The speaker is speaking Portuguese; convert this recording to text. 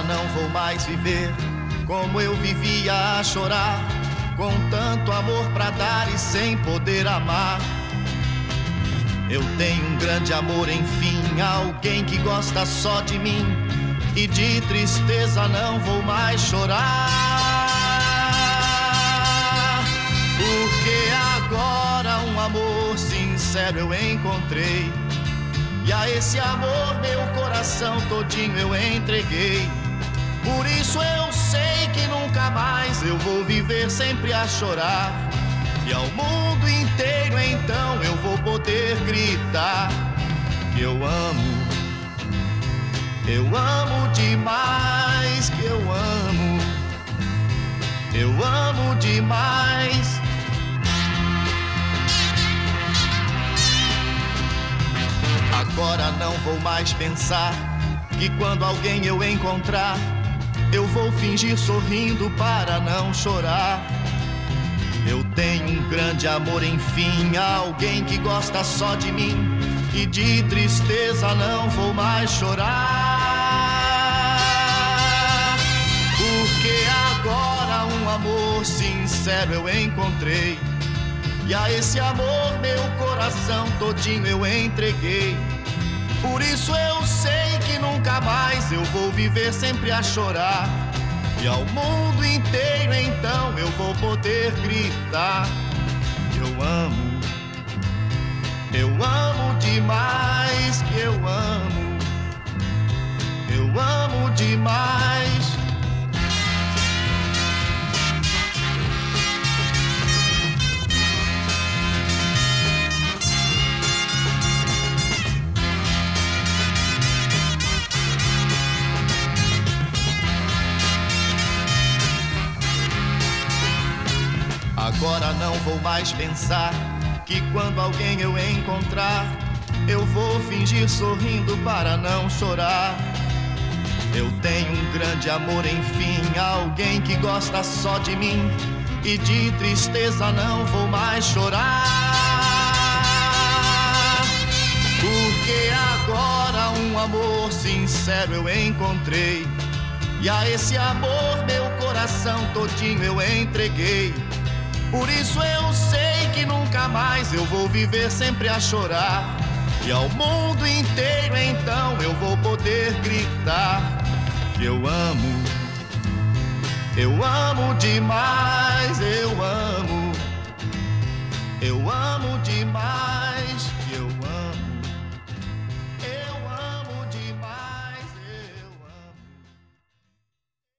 não vou mais viver como eu vivia a chorar, com tanto amor pra dar e sem poder amar. Eu tenho um grande amor, enfim, alguém que gosta só de mim, e de tristeza não vou mais chorar, porque agora um amor sincero eu encontrei, e a esse amor meu coração todinho eu entreguei. Por isso eu sei que nunca mais eu vou viver sempre a chorar, e ao mundo inteiro então eu vou poder gritar que eu amo demais, que eu amo demais. Agora não vou mais pensar que quando alguém eu encontrar, eu vou fingir sorrindo para não chorar. Eu tenho um grande amor, enfim, alguém que gosta só de mim, e de tristeza não vou mais chorar, porque agora um amor sincero eu encontrei, e a esse amor meu coração todinho eu entreguei. Por isso eu sei que nunca mais eu vou viver sempre a chorar, e ao mundo inteiro então eu vou poder gritar que eu amo demais, que eu amo demais. Agora não vou mais pensar que quando alguém eu encontrar, eu vou fingir sorrindo para não chorar. Eu tenho um grande amor, enfim, alguém que gosta só de mim, e de tristeza não vou mais chorar, porque agora um amor sincero eu encontrei, e a esse amor meu coração todinho eu entreguei. Por isso eu sei que nunca mais eu vou viver sempre a chorar, e ao mundo inteiro então eu vou poder gritar que eu amo demais, eu amo demais.